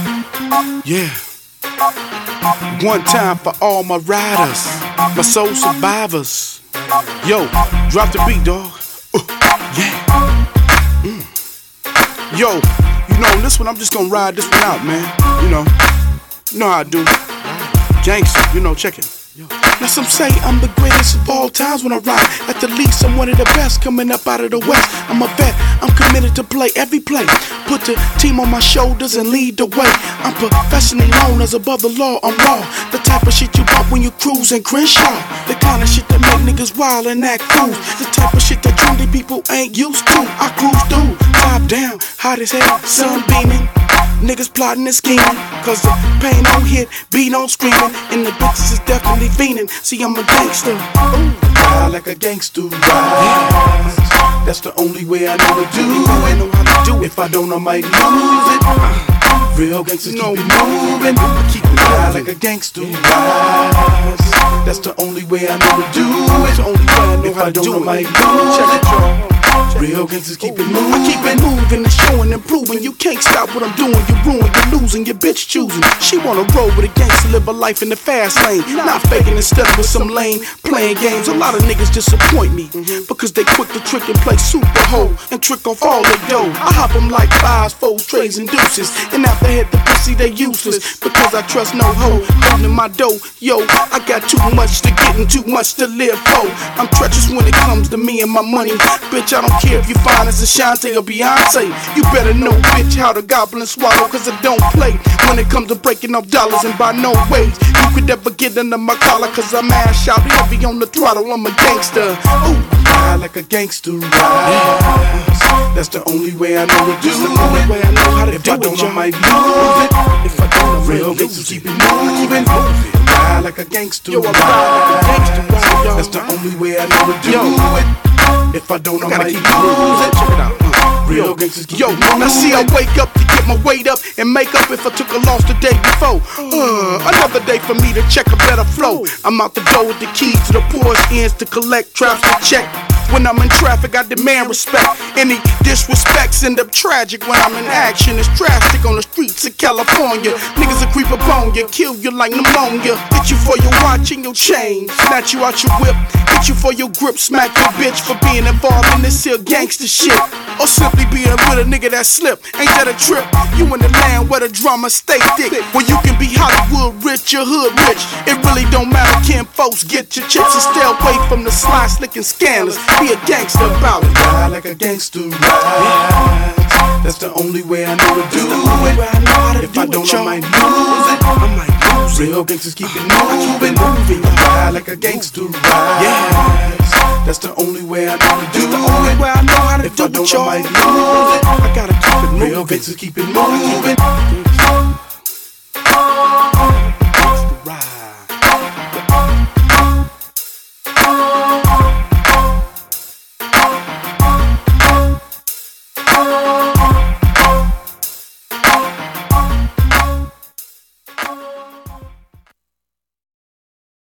Yeah. One time for all my riders, my soul survivors. Yo, drop the beat, dog. Yeah. Yo, you know, this one I'm just gonna ride this one out, man. You know how I do. Gangsta, you know, check it. Now some say I'm the greatest of all times when I ride. At the least, I'm one of the best coming up out of the West. I'm a vet, I'm committed to play every play. Put the team on my shoulders and lead the way. I'm professionally known as above the law, I'm raw. The type of shit you bump when you cruise in Crenshaw. The kind of shit that make niggas wild and act fools. The type of shit that trendy people ain't used to. I cruise through, top down, hot as hell, sun beaming. Niggas plotting and scheming, cause the pain don't hit, beat don't screaming, and the bitches is definitely fiending. See, I'm a gangster, ride like a gangster ride. That's the only way I know to do it. If I don't, I might lose it. Real gangsters keep it moving, keep it ride like a gangster ride. That's the only way I know to do it. The only way I know how to do it. I might lose it. Real gangsters keep it moving. I keep it moving and showing and proving. You can't stop what I'm doing. You ruin, you're losing, your bitch choosing. She wanna roll with a gangster, live a life in the fast lane. Not faking and studying with some lame playing games. A lot of niggas disappoint me because they quick to trick and play super hoe and trick off all their dough. I hop them like fives, foes, trays, and deuces. And after hit the pussy, they useless because I trust no hoe. Holding my dough, yo, I got too much to get and too much to live for. I'm treacherous when it comes to me and my money. Bitch, I don't care if you fine as Ashanti or Beyonce. You better know, bitch, how the goblin swallow, cause I don't play when it comes to breaking off dollars. And by no ways you could ever get under my collar, cause I'm ass out heavy on the throttle. I'm a gangster. Ooh, ride like a gangster ride. That's the only way I know to do it. If I don't, I might lose it. If I don't, real gangsters keep it moving. Ride like a gangster ride. That's the only way I know to do it. If I don't, I might lose it. Check it out. Real gangsters keep it moving. Now see, I wake up to get my weight up and make up if I took a loss the day before. Another day for me to check a better flow. I'm out the door with the keys to the poorest ends to collect traps to check. When I'm in traffic, I demand respect. Any disrespects end up tragic when I'm in action. It's drastic on the streets of California. Niggas will creep up on you, kill you like pneumonia. Hit you for your watch and your chain, snatch you out your whip. Hit you for your grip, smack your bitch for being involved in this here gangster shit. Or simply being with a nigga that slip. Ain't that a trip? You in the land where the drama stay thick, where you can be Hollywood rich, your hood rich. It really don't matter, can folks get your chips and stay away from the sly, slick and scandalous. Be a gangster about it. Ride like a gangster ride. That's the only way I know to do it. If I don't, I might lose it. Real gangsters keep it moving. Ride like a gangster ride. That's the only way I know to do it. If I don't, I might lose it. I gotta keep it moving. Real gangsters keep it moving.